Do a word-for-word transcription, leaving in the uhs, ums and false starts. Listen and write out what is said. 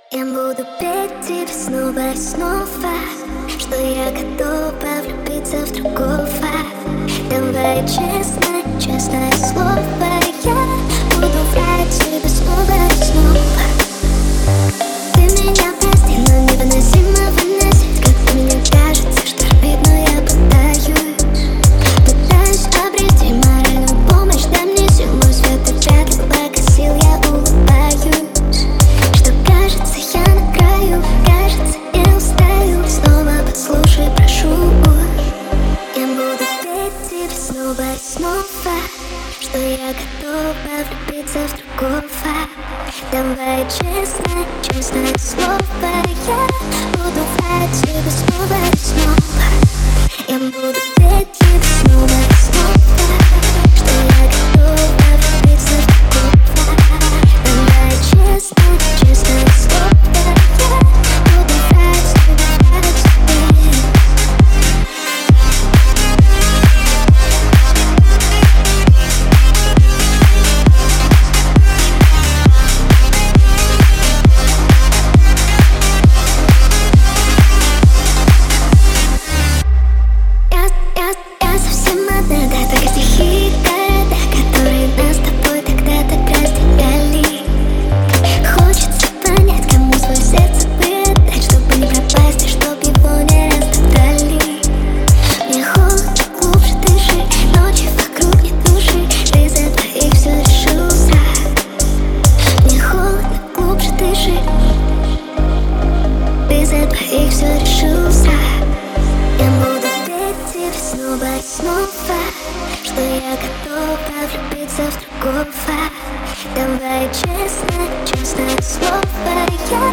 Я буду петь тебе снова и снова, что я готова влюбиться в другого. Давай честно, честное слово, я буду врать тебе снова и снова. Ты меня прости, но невыносимо выносить, как мне кажется, что видно, я пытаюсь Пытаюсь обрести моральную помощь, дай мне силу, свет и вряд ли благо сил, я улыбаюсь. Что кажется, я на краю, кажется, я устаю. Снова послушай, прошу. Я буду петь тебе снова и снова, что я готова влюбиться в другого. Давай честно, честное слово, я буду врать тебе снова и снова. Я буду петь тебе снова и снова, что я готова влюбиться в другого. Давай честно, честное слово, я буду врать тебе, врать тебе. Снова, что я готова влюбиться в другого. Давай честно, честное слово, я